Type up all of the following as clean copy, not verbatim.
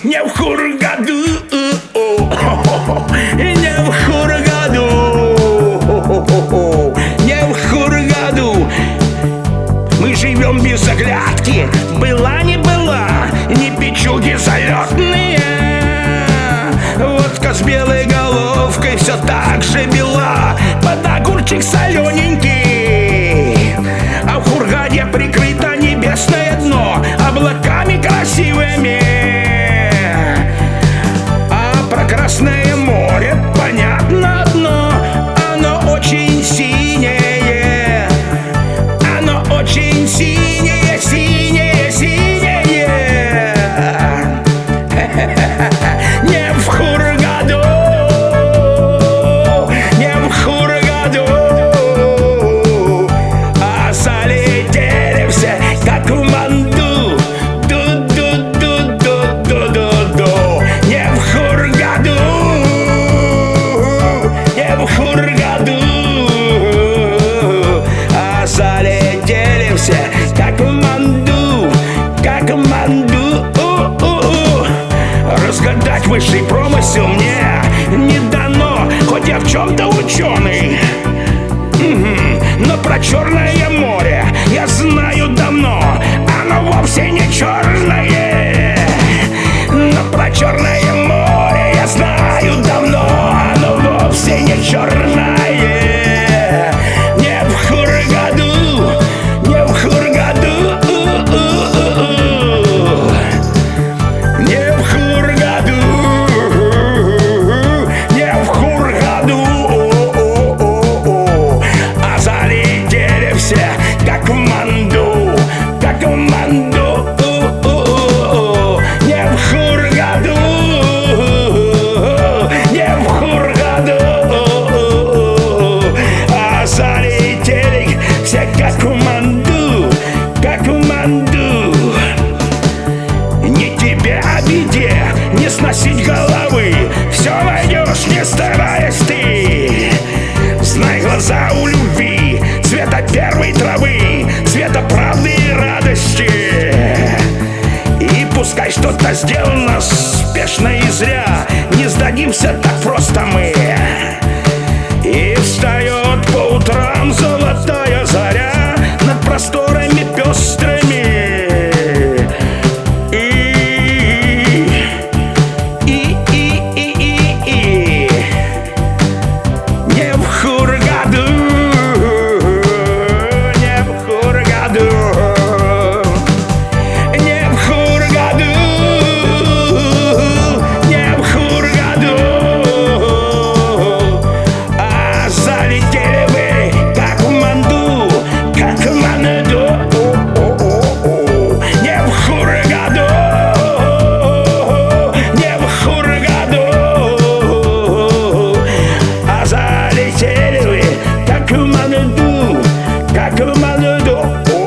не в Хургаду, не в Хургаду, не в Хургаду. Мы живем без оглядки, была не была, не печуги залетные. Водка с белой головкой все так же бела, под огурчик солененький. А в Хургаде прикрыто небесное дно облаками красивыми. А про Красное море понятно одно: оно очень синее, оно очень синее, синее, синее. Не в Хургаду, не в Хургаду, а залетели все как в манду. Ду-ду-ду-ду-ду-ду-ду. Не в Хургаду, не в Хургаду, а залетели все как в манду, как в манду. Разгадать высший промысел мне не дано, хоть я в чем-то ученый. Но про Черное море я знаю давно, оно вовсе не черное. Но про Черное море я знаю давно, оно вовсе не черное. Не в Хургаду, не в Хургаду, не в Хургаду, не в Хургаду, а залетели все как в манду, как в манду. Не в Хургаду, не в Хургаду, а залетели все как в манду, как в манду. Не тебе, а беде не сносить головы, все найдешь, не стараясь ты. Знай, глаза у любви цвета первой травы, цвета правды и радости. И пускай что-то сделано спешно и зря, не сдадимся так просто мы. И встает по утрам золотая заря над просторами пестрыми. Не в Хургаду, не в Хургаду, не в Хургаду, не в Хургаду, а залетели вы как в манду, как в манду. Не в Хургаду, не в Хургаду, а залетели вы как в манду, как в манду.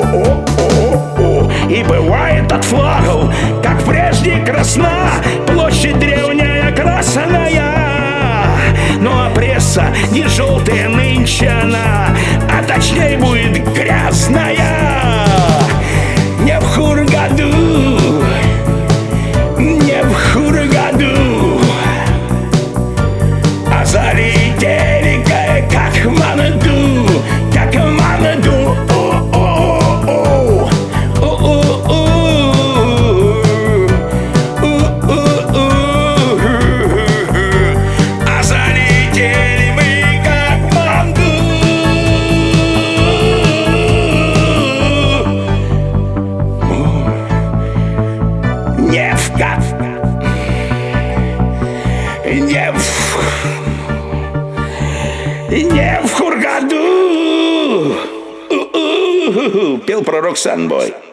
И бывает от флагов, как прежде, красна площадь древняя красная. Ну а пресса не желтая нынче она, а точнее будет грязная. Не в Хургаду, не в Хургаду, а залетели как в манду, как в манду. А залетели мы как в манду. Не в кат, не в Хургаду. Пел пророк Санбой.